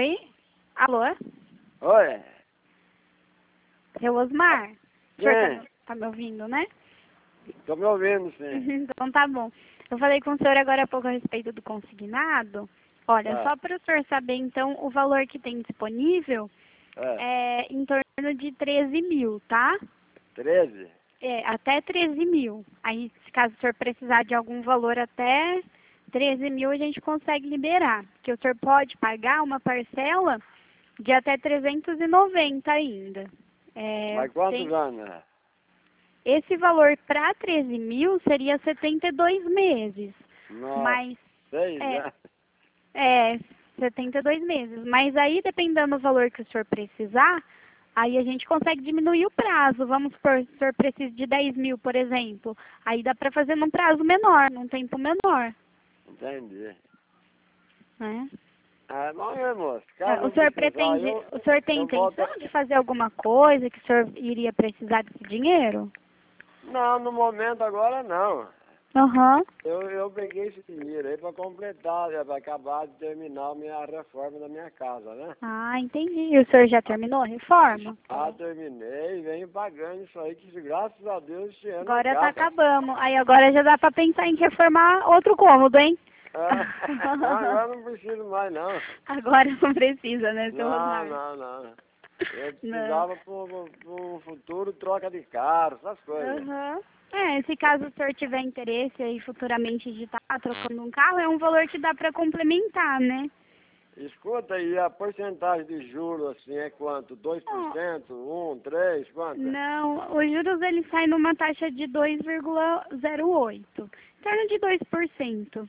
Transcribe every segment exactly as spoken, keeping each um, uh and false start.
Oi? Alô? Oi. Seu Osmar? O senhor Quem? tá, tá me ouvindo, né? Tô me ouvindo, sim. Então tá bom. Eu falei com o senhor agora há pouco a respeito do consignado. Olha, Tá. só para o senhor saber, então, o valor que tem disponível É. é em torno de treze mil, tá? treze? É, até treze mil. Aí, se caso o senhor precisar de algum valor até treze mil, a gente consegue liberar. Porque o senhor pode pagar uma parcela de até trezentos e noventa ainda. É, Mas quantos tem- anos? é? Esse valor para treze mil seria setenta e dois meses. Nossa, Mas, seis é, anos. é, setenta e dois meses. Mas aí, dependendo do valor que o senhor precisar, aí a gente consegue diminuir o prazo. Vamos supor, se o senhor precisa de dez mil, por exemplo. Aí dá para fazer num prazo menor, num tempo menor. Entendi. Né? Ah, não, meu moço. É, Caso o eu senhor precisar, pretende, eu, o senhor tem eu volto... intenção de fazer alguma coisa que o senhor iria precisar desse dinheiro? Não, no momento agora não. Aham. Eu, eu peguei esse dinheiro aí para completar, para acabar de terminar a minha reforma da minha casa, né? Ah, entendi. E o senhor já terminou a reforma? Ah, terminei, venho pagando isso aí, que graças a Deus esse ano Agora tá acaba. acabando. Aí agora já dá pra pensar em reformar outro cômodo, hein? Ah, não, agora não preciso mais, não. Agora não precisa, né, seu Não, Osmar? não, não. Eu Não. precisava para um futuro troca de carro, essas coisas. Aham. É, se caso o senhor tiver interesse aí futuramente de estar trocando um carro, é um valor que dá pra complementar, né? Escuta aí, a porcentagem de juros assim é quanto? dois por Ó, cento, um, três, quanto? não, os juros ele sai numa taxa de dois vírgula zero oito, em torno de dois por cento.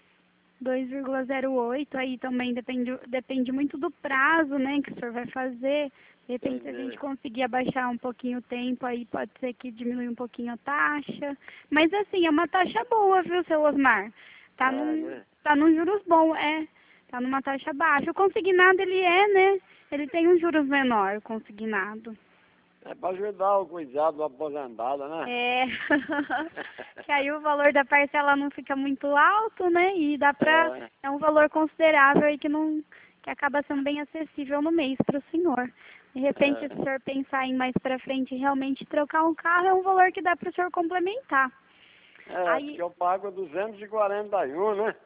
dois vírgula zero oito, aí também depende, depende muito do prazo, né, que o senhor vai fazer. De repente, se a gente Entendi. conseguir abaixar um pouquinho o tempo, aí pode ser que diminui um pouquinho a taxa. Mas assim, é uma taxa boa, viu, seu Osmar? Tá É, num, né? tá num juros bom, é. Tá numa taxa baixa. O consignado, ele é, né? Ele tem um juros menor, o consignado. É para ajudar o cuidado do aposentado, né? É, que aí o valor da parcela não fica muito alto, né? E dá pra, É, é um valor considerável aí que não, que acaba sendo bem acessível no mês para o senhor. De repente, se o é, senhor pensar em mais pra frente realmente trocar um carro, é um valor que dá para o senhor complementar. é, Aí, porque eu pago duzentos e quarenta e um, né?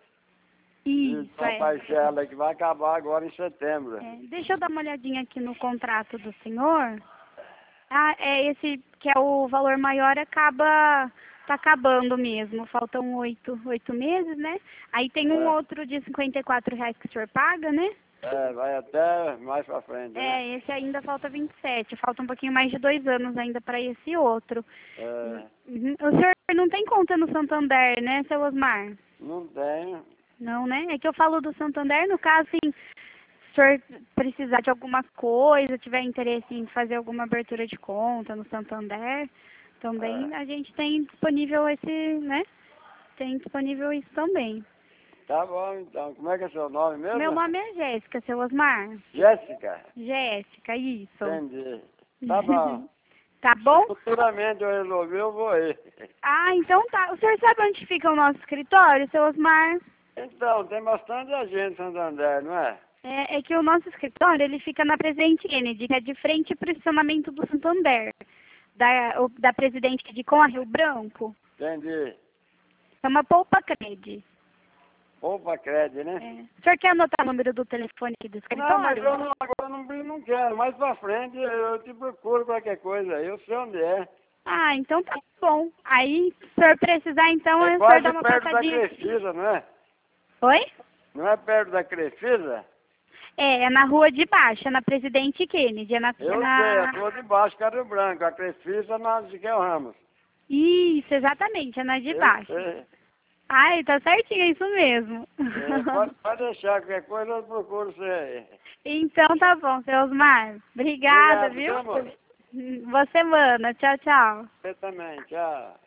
De isso, uma é. parcela que vai acabar agora em setembro. É, deixa eu dar uma olhadinha aqui no contrato do senhor. Ah, é esse que é o valor maior acaba tá acabando mesmo. Faltam oito, oito meses, né? Aí tem um É, outro de cinquenta e quatro reais que o senhor paga, né? é, vai até mais pra frente, né? É, esse ainda falta vinte e sete. Falta um pouquinho mais de dois anos ainda para esse outro. É, Uhum. O senhor não tem conta no Santander, né, seu Osmar? não tenho. Não, né? É que eu falo do Santander, no caso, assim, se o senhor precisar de alguma coisa, tiver interesse em fazer alguma abertura de conta no Santander, É, também a gente tem disponível esse, né? Tem disponível isso também. tá bom, então. Como é que é seu nome Meu mesmo? nome é Jéssica, seu Osmar. Jéssica. Jéssica, isso. Entendi. Tá bom. Tá Se bom? futuramente eu resolver, eu vou ir. Ah, então tá. O senhor sabe onde fica o nosso escritório, seu Osmar? Então, tem bastante agente em Santander, não é? É, é que o nosso escritório, ele fica na Presidente Kennedy, que é de frente para o estacionamento do Santander, da, o- da Presidente de com a Rio Branco. Entendi. Chama Poupa Cred. Opa, crédito, né? É. O senhor quer anotar o número do telefone aqui do Não, mas escritório? eu não, agora não, não quero. Mais pra frente eu te procuro qualquer coisa. Eu sei onde é. Ah, então tá bom. Aí, se o senhor precisar, então, É o senhor quase dá uma perto da passadinha aqui. Crefisa, não é? Oi? Não é perto da Crefisa? É, é na rua de baixo, é na Presidente Kennedy. É na... É Eu sei, na... eu tô de baixo, Carro Branco. A Crefisa na Ziquel Ramos. Isso, exatamente, é na de Eu baixo. sei. Ai, tá certinho, é isso mesmo. É, pode, pode deixar qualquer coisa, eu procuro você aí. Então tá bom, seu Osmar. Obrigada, Obrigado, viu? meu amor. Boa semana. Tchau, tchau. Você também, tchau.